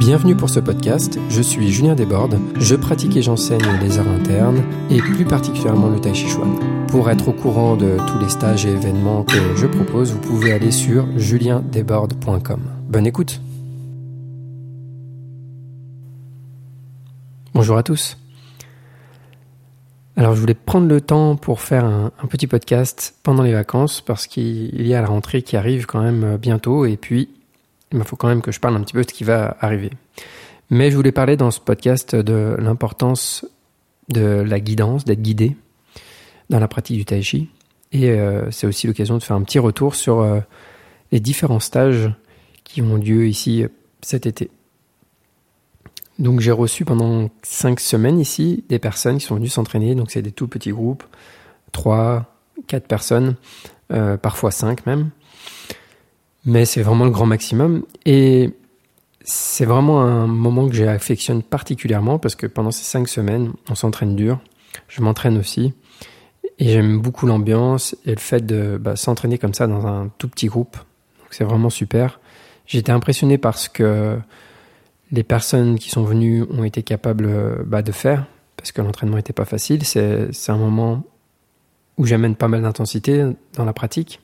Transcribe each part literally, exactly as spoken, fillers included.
Bienvenue pour ce podcast, je suis Julien Desbordes, je pratique et j'enseigne les arts internes et plus particulièrement le Tai Chi Chuan. Pour être au courant de tous les stages et événements que je propose, vous pouvez aller sur julien desbordes point com. Bonne écoute. Bonjour à tous. Alors je voulais prendre le temps pour faire un, un petit podcast pendant les vacances parce qu'il y a la rentrée qui arrive quand même bientôt et puis il faut quand même que je parle un petit peu de ce qui va arriver. Mais je voulais parler dans ce podcast de l'importance de la guidance, d'être guidé dans la pratique du Tai Chi. Et euh, c'est aussi l'occasion de faire un petit retour sur euh, les différents stages qui ont lieu ici cet été. Donc j'ai reçu pendant cinq semaines ici des personnes qui sont venues s'entraîner. Donc c'est des tout petits groupes, trois, quatre personnes, euh, parfois cinq même. Mais c'est vraiment le grand maximum et c'est vraiment un moment que j'affectionne particulièrement parce que pendant ces cinq semaines, on s'entraîne dur, je m'entraîne aussi et j'aime beaucoup l'ambiance et le fait de bah, s'entraîner comme ça dans un tout petit groupe. Donc c'est vraiment super. J'ai été impressionné par ce que les personnes qui sont venues ont été capables bah, de faire parce que l'entraînement n'était pas facile. C'est, c'est un moment où j'amène pas mal d'intensité dans la pratique.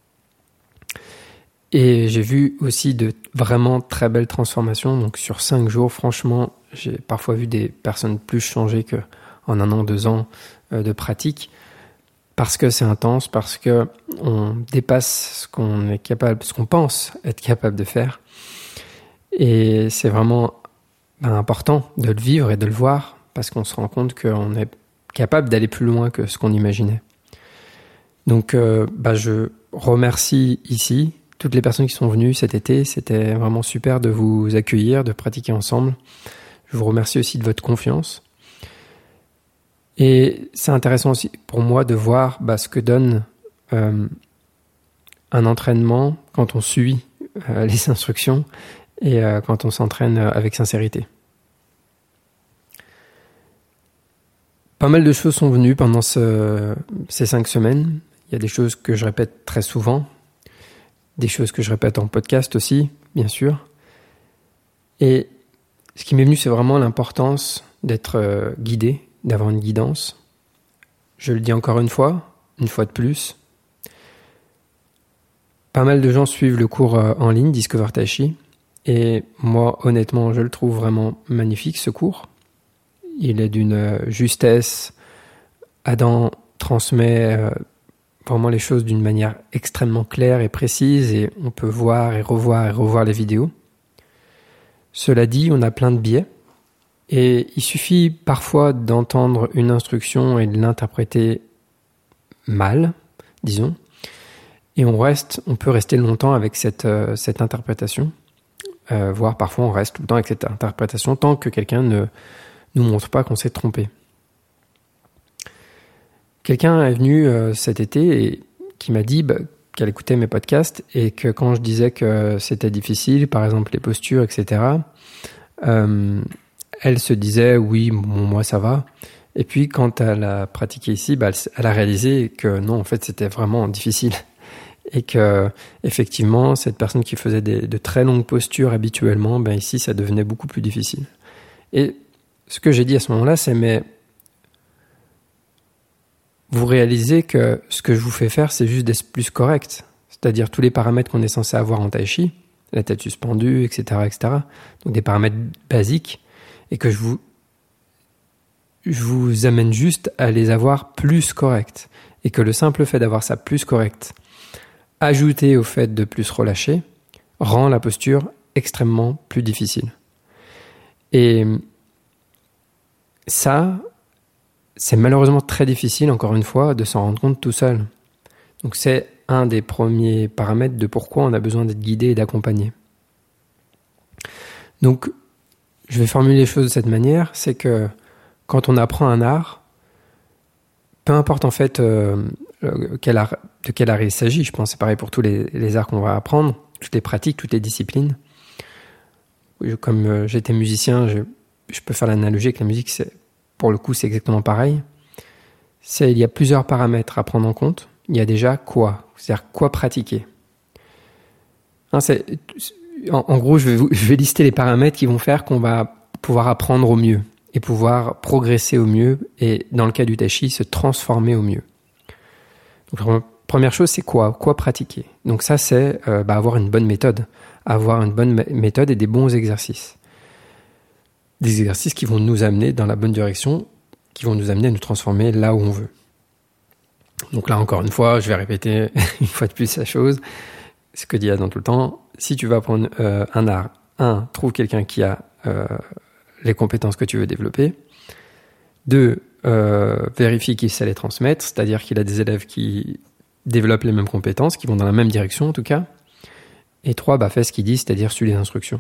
Et j'ai vu aussi de vraiment très belles transformations. Donc sur cinq jours, franchement, j'ai parfois vu des personnes plus changées qu'en un an, deux ans de pratique. Parce que c'est intense, parce que on dépasse ce qu'on est capable, ce qu'on pense être capable de faire. Et c'est vraiment ben, important de le vivre et de le voir, parce qu'on se rend compte qu'on est capable d'aller plus loin que ce qu'on imaginait. Donc euh, ben, je remercie ici toutes les personnes qui sont venues cet été. C'était vraiment super de vous accueillir, de pratiquer ensemble. Je vous remercie aussi de votre confiance. Et c'est intéressant aussi pour moi de voir bah, ce que donne euh, un entraînement quand on suit euh, les instructions et euh, quand on s'entraîne avec sincérité. Pas mal de choses sont venues pendant ce, ces cinq semaines. Il y a des choses que je répète très souvent, des choses que je répète en podcast aussi, bien sûr. Et ce qui m'est venu, c'est vraiment l'importance d'être euh, guidé, d'avoir une guidance. Je le dis encore une fois, une fois de plus. Pas mal de gens suivent le cours euh, en ligne, Discover Tai Chi. Et moi, honnêtement, je le trouve vraiment magnifique, ce cours. Il est d'une euh, justesse. Adam transmet Euh, vraiment les choses d'une manière extrêmement claire et précise et on peut voir et revoir et revoir les vidéos. Cela dit, on a plein de biais et il suffit parfois d'entendre une instruction et de l'interpréter mal, disons, et on reste, on peut rester longtemps avec cette, euh, cette interprétation, euh, voire parfois on reste tout le temps avec cette interprétation tant que quelqu'un ne nous montre pas qu'on s'est trompé. Quelqu'un est venu euh, cet été et qui m'a dit bah, qu'elle écoutait mes podcasts et que quand je disais que c'était difficile, par exemple les postures, et cetera, euh, elle se disait oui, bon, moi ça va. Et puis quand elle a pratiqué ici, bah, elle, elle a réalisé que non, en fait c'était vraiment difficile et que effectivement cette personne qui faisait des, de très longues postures habituellement, ben ici ça devenait beaucoup plus difficile. Et ce que j'ai dit à ce moment-là, c'est mais vous réalisez que ce que je vous fais faire, c'est juste d'être plus correct. C'est-à-dire tous les paramètres qu'on est censé avoir en Tai Chi, la tête suspendue, et cetera, et cetera. Donc des paramètres basiques, et que je vous, je vous amène juste à les avoir plus corrects. Et que le simple fait d'avoir ça plus correct, ajouté au fait de plus relâcher, rend la posture extrêmement plus difficile. Et ça, c'est malheureusement très difficile, encore une fois, de s'en rendre compte tout seul. Donc c'est un des premiers paramètres de pourquoi on a besoin d'être guidé et d'accompagné. Donc, je vais formuler les choses de cette manière, c'est que quand on apprend un art, peu importe en fait euh, quel art, de quel art il s'agit, je pense que c'est pareil pour tous les, les arts qu'on va apprendre, toutes les pratiques, toutes les disciplines. Comme euh, j'étais musicien, je, je peux faire l'analogie avec la musique, c'est pour le coup, c'est exactement pareil. C'est, il y a plusieurs paramètres à prendre en compte. Il y a déjà quoi, c'est-à-dire quoi pratiquer. Hein, c'est, en, en gros, je vais, vous, je vais lister les paramètres qui vont faire qu'on va pouvoir apprendre au mieux et pouvoir progresser au mieux et, dans le cas du tai chi, se transformer au mieux. Donc, la première chose, c'est quoi ? Quoi pratiquer ? Donc ça, c'est euh, bah, avoir une bonne méthode, avoir une bonne méthode et des bons exercices. Des exercices qui vont nous amener dans la bonne direction, qui vont nous amener à nous transformer là où on veut. Donc là, encore une fois, je vais répéter une fois de plus la chose, ce que dit Adam tout le temps. Si tu vas apprendre euh, un art, un, trouve quelqu'un qui a euh, les compétences que tu veux développer. Deux, euh, vérifie qu'il sait les transmettre, c'est-à-dire qu'il a des élèves qui développent les mêmes compétences, qui vont dans la même direction en tout cas. Et trois, bah, fais ce qu'il dit, c'est-à-dire suis les instructions.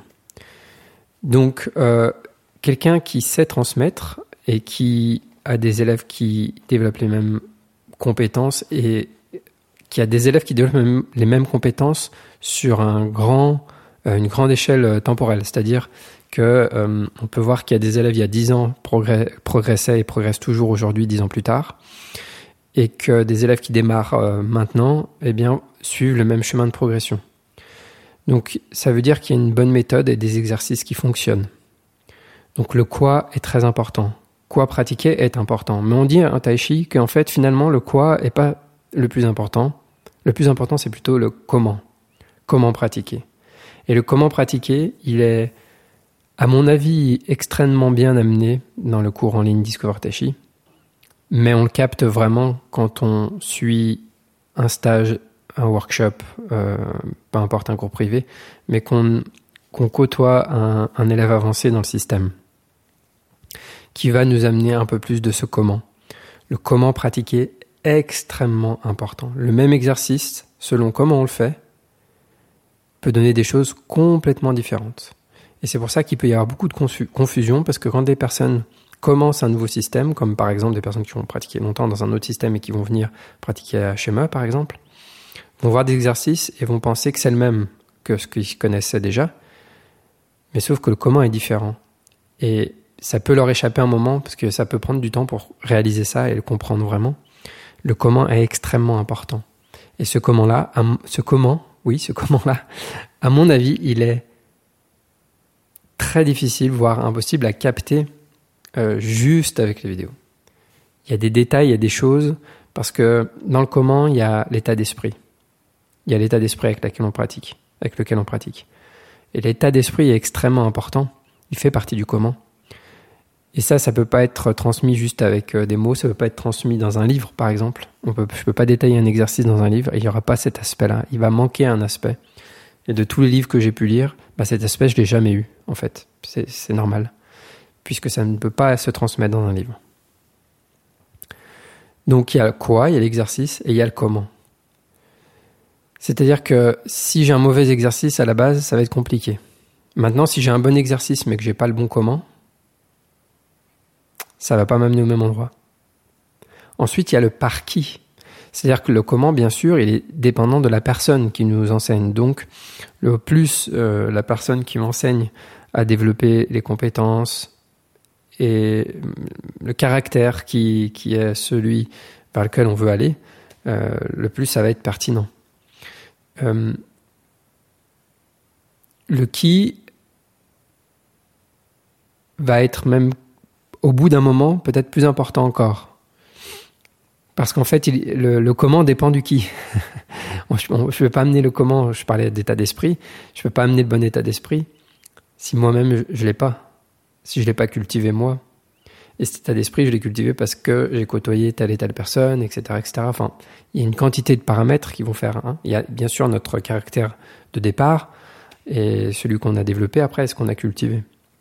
Donc, euh, quelqu'un qui sait transmettre et qui a des élèves qui développent les mêmes compétences et qui a des élèves qui développent même les mêmes compétences sur un grand, euh, une grande échelle temporelle. C'est-à-dire que euh, on peut voir qu'il y a des élèves il y a dix ans progrès, progressaient et progressent toujours aujourd'hui, dix ans plus tard, et que des élèves qui démarrent euh, maintenant, eh bien, suivent le même chemin de progression. Donc, ça veut dire qu'il y a une bonne méthode et des exercices qui fonctionnent. Donc, le quoi est très important. Quoi pratiquer est important. Mais on dit en tai chi qu'en fait, finalement, le quoi est pas le plus important. Le plus important, c'est plutôt le comment. Comment pratiquer. Et le comment pratiquer, il est, à mon avis, extrêmement bien amené dans le cours en ligne Discover Tai Chi. Mais on le capte vraiment quand on suit un stage, un workshop, euh, peu importe un cours privé, mais qu'on, qu'on côtoie un, un élève avancé dans le système, qui va nous amener un peu plus de ce comment. Le comment pratiquer est extrêmement important. Le même exercice, selon comment on le fait, peut donner des choses complètement différentes. Et c'est pour ça qu'il peut y avoir beaucoup de confusion, parce que quand des personnes commencent un nouveau système, comme par exemple des personnes qui vont pratiquer longtemps dans un autre système et qui vont venir pratiquer à schéma, par exemple, vont voir des exercices et vont penser que c'est le même que ce qu'ils connaissaient déjà, mais sauf que le comment est différent. Et ça peut leur échapper un moment, parce que ça peut prendre du temps pour réaliser ça et le comprendre vraiment. Le comment est extrêmement important. Et ce comment-là, ce comment, oui, ce comment-là, à mon avis, il est très difficile, voire impossible à capter euh, juste avec les vidéos. Il y a des détails, il y a des choses, parce que dans le comment, il y a l'état d'esprit. Il y a l'état d'esprit avec lequel on pratique, avec lequel on pratique. Et l'état d'esprit est extrêmement important. Il fait partie du comment. Et ça, ça peut pas être transmis juste avec euh, des mots, ça peut pas être transmis dans un livre, par exemple. On peut, je peux pas détailler un exercice dans un livre et il y aura pas cet aspect-là. Il va manquer un aspect. Et de tous les livres que j'ai pu lire, bah, cet aspect, je l'ai jamais eu, en fait. C'est, c'est normal. Puisque ça ne peut pas se transmettre dans un livre. Donc, il y a le quoi, il y a l'exercice et il y a le comment. C'est-à-dire que si j'ai un mauvais exercice à la base, ça va être compliqué. Maintenant, si j'ai un bon exercice mais que j'ai pas le bon comment, ça va pas m'amener au même endroit. Ensuite, il y a le par qui. C'est-à-dire que le comment, bien sûr, il est dépendant de la personne qui nous enseigne. Donc, le plus euh, la personne qui m'enseigne à développer les compétences et le caractère qui, qui est celui vers lequel on veut aller, euh, le plus ça va être pertinent. Euh, le qui va être même au bout d'un moment peut-être plus important encore. Parce qu'en fait, il, le, le comment dépend du qui. Je ne peux pas amener le comment, je parlais d'état d'esprit, je ne peux pas amener le bon état d'esprit si moi-même je ne l'ai pas, si je ne l'ai pas cultivé moi. Et cet état d'esprit, je l'ai cultivé parce que j'ai côtoyé telle et telle personne, et cetera, et cetera. Enfin, il y a une quantité de paramètres qui vont faire. Hein. Il y a bien sûr notre caractère de départ et celui qu'on a développé après, ce qu'on a cultivé.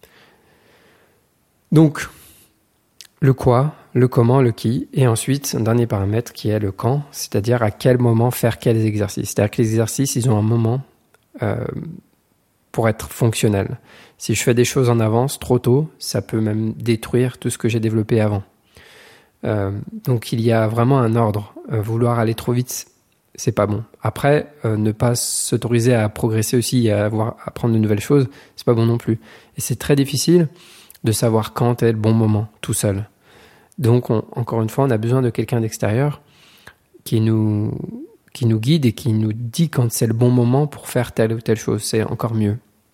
Donc, le quoi, le comment, le qui, et ensuite un dernier paramètre qui est le quand, c'est-à-dire à quel moment faire quels exercices. C'est-à-dire que les exercices, ils ont un moment euh, pour être fonctionnels. Si je fais des choses en avance trop tôt, ça peut même détruire tout ce que j'ai développé avant. Euh, donc il y a vraiment un ordre. Euh, vouloir aller trop vite, c'est pas bon. Après, euh, ne pas s'autoriser à progresser aussi et à avoir, à apprendre de nouvelles choses, c'est pas bon non plus. Et c'est très difficile de savoir quand est le bon moment, tout seul. Donc, on, encore une fois, on a besoin de quelqu'un d'extérieur qui nous, qui nous guide et qui nous dit quand c'est le bon moment pour faire telle ou telle chose. C'est encore mieux.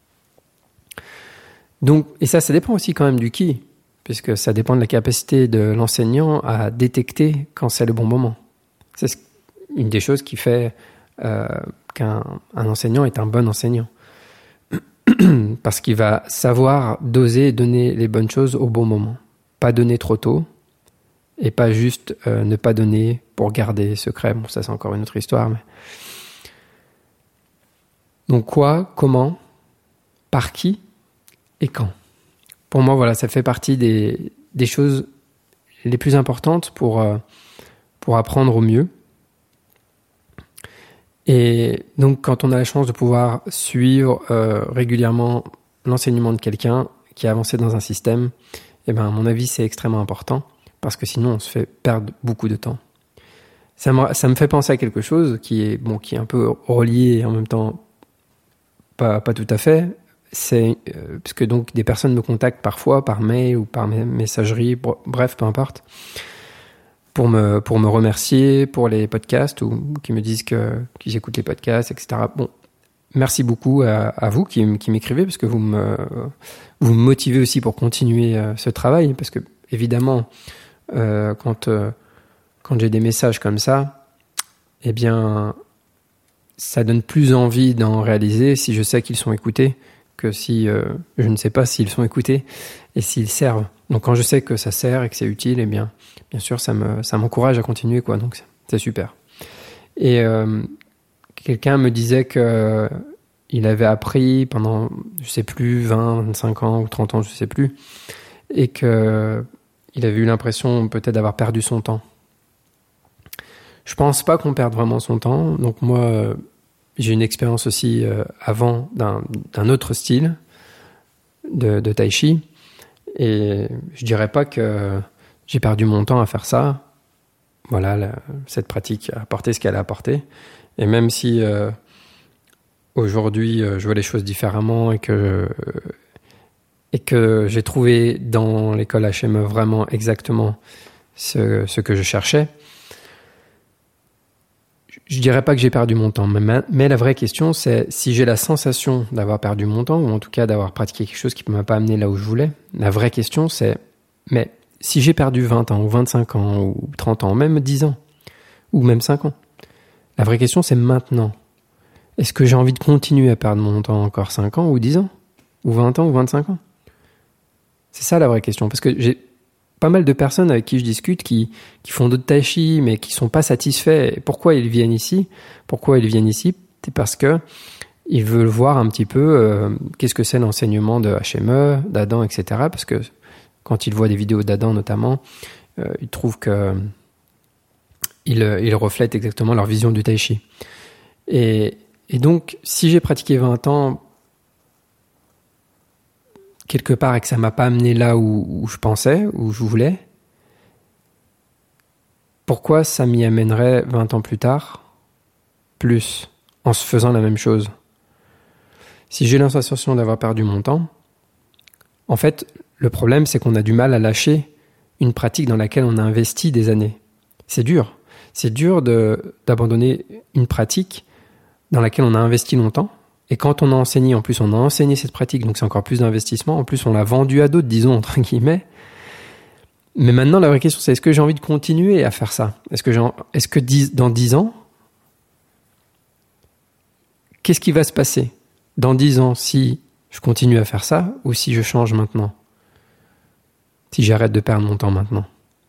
Donc, et ça, ça dépend aussi quand même du qui, puisque ça dépend de la capacité de l'enseignant à détecter quand c'est le bon moment. C'est une des choses qui fait euh, qu'un un enseignant est un bon enseignant. Parce qu'il va savoir doser et donner les bonnes choses au bon moment. Pas donner trop tôt, et pas juste euh, ne pas donner pour garder secret. Bon, ça c'est encore une autre histoire. Mais... Donc quoi, comment, par qui et quand. Pour moi, voilà, ça fait partie des, des choses les plus importantes pour, euh, pour apprendre au mieux. Et donc, quand on a la chance de pouvoir suivre euh, régulièrement l'enseignement de quelqu'un qui a avancé dans un système, eh ben, à mon avis, c'est extrêmement important parce que sinon, on se fait perdre beaucoup de temps. Ça me, ça me fait penser à quelque chose qui est, bon, qui est un peu relié et en même temps pas, pas tout à fait. C'est euh, parce que donc des personnes me contactent parfois par mail ou par messagerie, bref, peu importe, pour me pour me remercier pour les podcasts ou qui me disent que qu'ils écoutent les podcasts, et cetera. Bon, merci beaucoup à, à vous qui, qui m'écrivez parce que vous me vous me motivez aussi pour continuer euh, ce travail parce que évidemment euh, quand euh, quand j'ai des messages comme ça, eh bien ça donne plus envie d'en réaliser si je sais qu'ils sont écoutés que si euh, je ne sais pas s'ils sont écoutés et s'ils servent. Donc quand je sais que ça sert et que c'est utile, eh bien, bien sûr, ça me ça m'encourage à continuer, quoi. Donc c'est, c'est super. Et euh, quelqu'un me disait que il avait appris pendant, je sais plus, vingt, vingt-cinq ans ou trente ans, je sais plus, et que il avait eu l'impression peut-être d'avoir perdu son temps. Je pense pas qu'on perde vraiment son temps. Donc moi, j'ai une expérience aussi euh, avant d'un, d'un autre style de, de tai chi. Et je dirais pas que j'ai perdu mon temps à faire ça. Voilà, la, cette pratique a apporté ce qu'elle a apporté. Et même si euh, aujourd'hui euh, je vois les choses différemment et que, euh, et que j'ai trouvé dans l'école H M E vraiment exactement ce, ce que je cherchais, je dirais pas que j'ai perdu mon temps, mais, mais la vraie question, c'est si j'ai la sensation d'avoir perdu mon temps, ou en tout cas d'avoir pratiqué quelque chose qui ne m'a pas amené là où je voulais, la vraie question, c'est, mais si j'ai perdu vingt ans, ou vingt-cinq ans, ou trente ans, même dix ans, ou même cinq ans, la vraie question, c'est maintenant. Est-ce que j'ai envie de continuer à perdre mon temps encore cinq ans, ou dix ans, ou vingt ans, ou vingt-cinq ans? C'est ça la vraie question, parce que j'ai pas mal de personnes avec qui je discute qui, qui font d'autres tai chi, mais qui sont pas satisfaits. Et pourquoi ils viennent ici? Pourquoi ils viennent ici? C'est parce que ils veulent voir un petit peu euh, qu'est-ce que c'est l'enseignement de H M E, d'Adam, et cetera. Parce que quand ils voient des vidéos d'Adam notamment, euh, ils trouvent que ils, ils reflètent exactement leur vision du tai chi. Et, et donc, si j'ai pratiqué vingt ans quelque part et que ça m'a pas amené là où, où je pensais, où je voulais, pourquoi ça m'y amènerait vingt ans plus tard, plus, en se faisant la même chose? Si j'ai l'impression d'avoir perdu mon temps, en fait, le problème, c'est qu'on a du mal à lâcher une pratique dans laquelle on a investi des années. C'est dur. C'est dur de, d'abandonner une pratique dans laquelle on a investi longtemps. Et quand on a enseigné, en plus on a enseigné cette pratique, donc c'est encore plus d'investissement. En plus on l'a vendu à d'autres, disons, entre guillemets. Mais maintenant la vraie question c'est, est-ce que j'ai envie de continuer à faire ça? Est-ce que, j'ai, est-ce que dix, dans dix ans, qu'est-ce qui va se passer dans dix ans si je continue à faire ça ou si je change maintenant? Si j'arrête de perdre mon temps maintenant.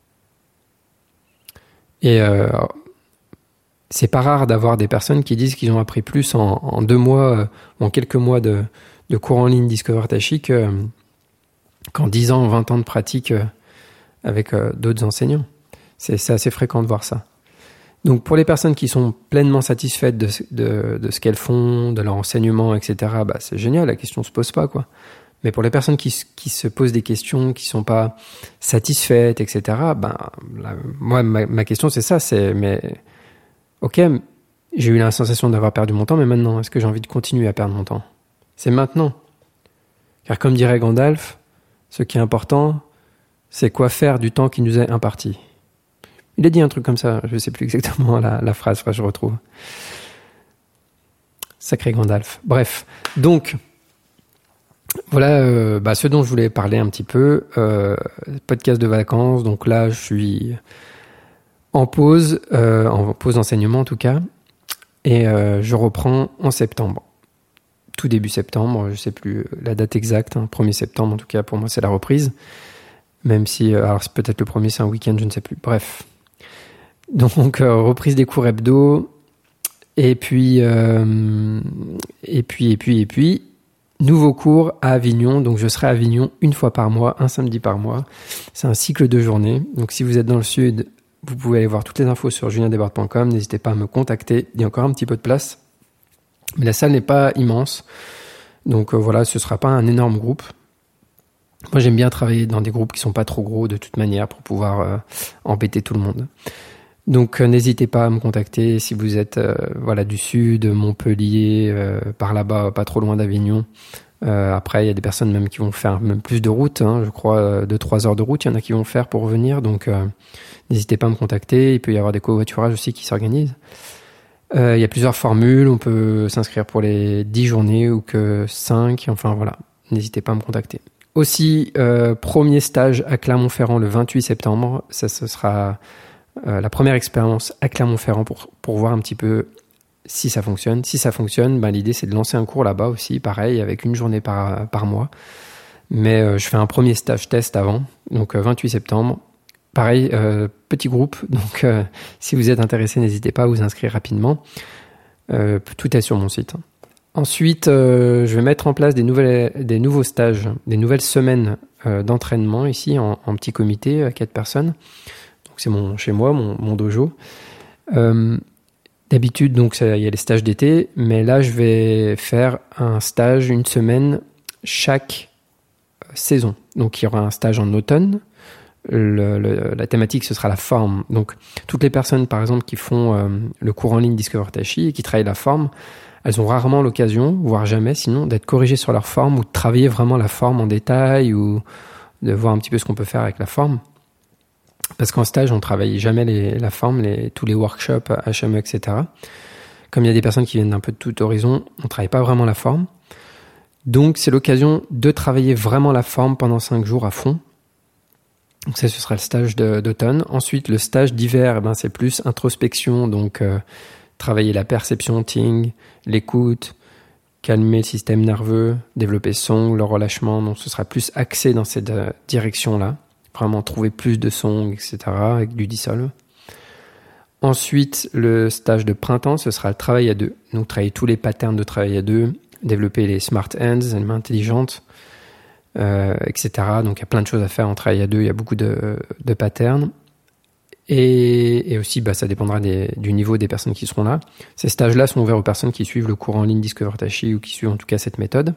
Et euh, c'est pas rare d'avoir des personnes qui disent qu'ils ont appris plus en, en deux mois, euh, en quelques mois de, de cours en ligne Discover Tai Chi que, qu'en dix ans, vingt ans de pratique euh, avec euh, d'autres enseignants. C'est, c'est assez fréquent de voir ça. Donc pour les personnes qui sont pleinement satisfaites de, de, de ce qu'elles font, de leur enseignement, et cetera, bah, c'est génial, la question se pose pas, quoi. Mais pour les personnes qui, qui se posent des questions, qui sont pas satisfaites, et cetera, bah, là, moi, ma, ma question c'est ça, c'est mais ok, j'ai eu la sensation d'avoir perdu mon temps, mais maintenant, est-ce que j'ai envie de continuer à perdre mon temps? C'est maintenant. Car comme dirait Gandalf, ce qui est important, c'est quoi faire du temps qui nous est imparti. Il a dit un truc comme ça, je ne sais plus exactement la, la phrase, je retrouve. Sacré Gandalf. Bref, donc, Voilà euh, bah, ce dont je voulais parler un petit peu. Euh, podcast de vacances, donc là je suis en pause, euh, en pause d'enseignement en tout cas, et euh, je reprends en septembre. Tout début septembre, je sais plus la date exacte, hein, premier septembre en tout cas, pour moi c'est la reprise. Même si, alors c'est peut-être le premier, c'est un week-end, je ne sais plus. Bref. Donc, euh, reprise des cours hebdo. Et puis, euh, et puis, et puis, et puis, nouveau cours à Avignon. Donc, je serai à Avignon une fois par mois, un samedi par mois. C'est un cycle de journée. Donc, si vous êtes dans le sud, vous pouvez aller voir toutes les infos sur julien desbardes point com. N'hésitez pas à me contacter. Il y a encore un petit peu de place. Mais la salle n'est pas immense. Donc, euh, voilà, ce sera pas un énorme groupe. Moi, j'aime bien travailler dans des groupes qui sont pas trop gros de toute manière pour pouvoir euh, embêter tout le monde. Donc, euh, n'hésitez pas à me contacter si vous êtes euh, voilà du sud, Montpellier, euh, par là-bas, pas trop loin d'Avignon. Euh, après, il y a des personnes même qui vont faire même plus de route, hein, je crois deux trois heures de route. Il y en a qui vont faire pour revenir. Donc, euh, n'hésitez pas à me contacter. Il peut y avoir des covoiturages aussi qui s'organisent. Euh, il y a plusieurs formules. On peut s'inscrire pour les dix journées ou que cinq. Enfin, voilà. N'hésitez pas à me contacter. Aussi, euh, premier stage à Clermont-Ferrand le vingt-huit septembre. Ça, ce sera euh, la première expérience à Clermont-Ferrand pour, pour voir un petit peu si ça fonctionne. Si ça fonctionne, ben, l'idée, c'est de lancer un cours là-bas aussi, pareil, avec une journée par, par mois. Mais euh, je fais un premier stage test avant, donc euh, vingt-huit septembre. Pareil, euh, petit groupe. Donc, euh, si vous êtes intéressé, n'hésitez pas à vous inscrire rapidement. Euh, tout est sur mon site. Ensuite, euh, je vais mettre en place des, nouvelles, des nouveaux stages, des nouvelles semaines euh, d'entraînement ici en, en petit comité à quatre personnes. Donc c'est mon chez moi, mon, mon dojo. Euh, d'habitude, donc il y a les stages d'été, mais là je vais faire un stage une semaine chaque saison. Donc il y aura un stage en automne. Le, le, la thématique ce sera la forme. Donc toutes les personnes par exemple qui font euh, le cours en ligne Discover Tai Chi et qui travaillent la forme, elles ont rarement l'occasion, voire jamais sinon, d'être corrigées sur leur forme ou de travailler vraiment la forme en détail ou de voir un petit peu ce qu'on peut faire avec la forme. Parce qu'en stage, on travaille jamais les, la forme, les, tous les workshops, H M E, et cetera. Comme il y a des personnes qui viennent d'un peu de tout horizon, on travaille pas vraiment la forme. Donc, c'est l'occasion de travailler vraiment la forme pendant cinq jours à fond. Donc ça, ce sera le stage de, d'automne. Ensuite, le stage d'hiver, eh ben, c'est plus introspection, donc euh, travailler la perception, ting, l'écoute, calmer le système nerveux, développer son, le relâchement. Donc ce sera plus axé dans cette euh, direction-là. Vraiment trouver plus de sons, et cetera, avec du dissolve. Ensuite, le stage de printemps, ce sera le travail à deux. Donc travailler tous les patterns de travail à deux, développer les smart hands, les mains intelligentes, euh, et cetera. Donc il y a plein de choses à faire en travail à deux, il y a beaucoup de, de patterns. Et, et aussi, bah, ça dépendra des, du niveau des personnes qui seront là. Ces stages-là sont ouverts aux personnes qui suivent le cours en ligne Discover Tai Chi ou qui suivent en tout cas cette méthode.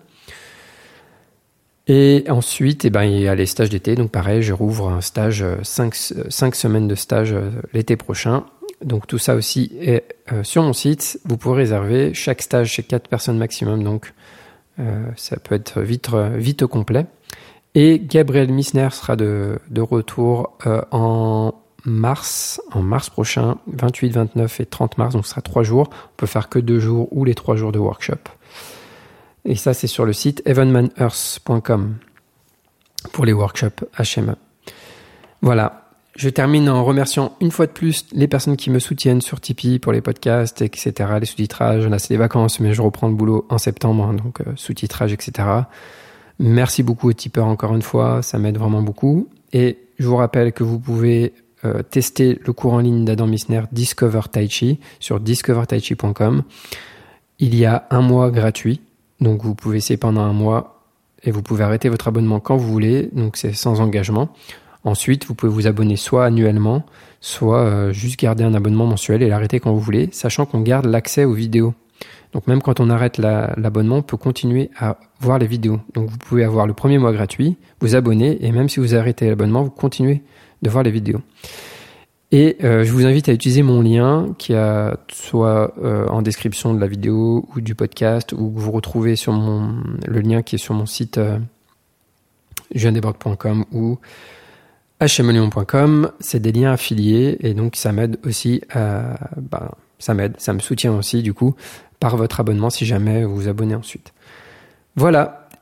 Et ensuite, eh ben, il y a les stages d'été. Donc pareil, je rouvre un stage, cinq semaines de stage l'été prochain. Donc tout ça aussi est euh, sur mon site. Vous pouvez réserver chaque stage chez quatre personnes maximum. Donc euh, ça peut être vite, vite complet. Et Gabriel Missner sera de, de retour euh, en mars, en mars prochain, vingt-huit, vingt-neuf et trente mars. Donc ce sera trois jours. On peut faire que deux jours ou les trois jours de workshop. Et ça, c'est sur le site evenman earth point com pour les workshops H M E. Voilà. Je termine en remerciant une fois de plus les personnes qui me soutiennent sur Tipeee pour les podcasts, et cetera, les sous-titrages. Là, c'est les vacances, mais je reprends le boulot en septembre, hein, donc euh, sous-titrage, et cetera. Merci beaucoup aux tipeurs encore une fois, ça m'aide vraiment beaucoup. Et je vous rappelle que vous pouvez euh, tester le cours en ligne d'Adam Missner Discover Tai Chi sur discover tai chi point com. Il y a un mois gratuit. Donc vous pouvez essayer pendant un mois et vous pouvez arrêter votre abonnement quand vous voulez, donc c'est sans engagement. Ensuite, vous pouvez vous abonner soit annuellement, soit euh, juste garder un abonnement mensuel et l'arrêter quand vous voulez, sachant qu'on garde l'accès aux vidéos. Donc même quand on arrête la, l'abonnement, on peut continuer à voir les vidéos. Donc vous pouvez avoir le premier mois gratuit, vous abonner et même si vous arrêtez l'abonnement, vous continuez de voir les vidéos. Et euh, je vous invite à utiliser mon lien qui a soit euh, en description de la vidéo ou du podcast ou que vous retrouvez sur mon le lien qui est sur mon site euh, julien desbardes point com ou h m lyon point com. C'est des liens affiliés et donc ça m'aide aussi à bah, ça m'aide, ça me soutient aussi du coup par votre abonnement si jamais vous vous abonnez ensuite. Voilà.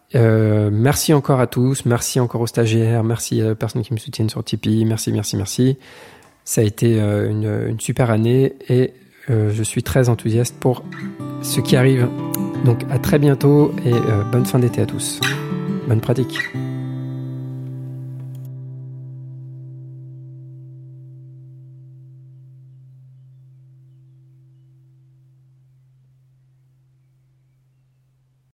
Euh, merci encore à tous, merci encore aux stagiaires, merci aux personnes qui me soutiennent sur Tipeee, merci, merci, merci. Ça a été euh, une, une super année et euh, je suis très enthousiaste pour ce qui arrive. Donc à très bientôt et euh, bonne fin d'été à tous. Bonne pratique.